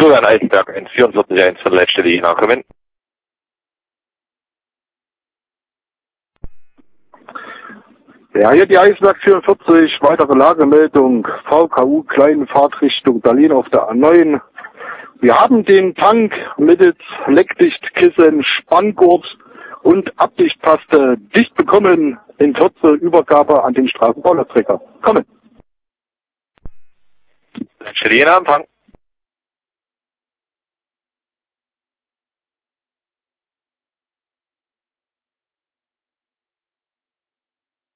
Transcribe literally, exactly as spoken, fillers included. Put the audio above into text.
Florian Eisenberg, eins vierundvierzig eins für die Leitstelle Jena. Kommen. Ja, hier die Eisberg vierundvierzig, weitere Lagemeldung, V K U Kleinfahrtrichtung Berlin auf der A neun. Wir haben den Tank mittels Leckdichtkissen, Spanngurt und Abdichtpaste dicht bekommen. In Kürze Übergabe an den Straßenbaulasträger. Kommen. Leitstelle Jena, Empfang.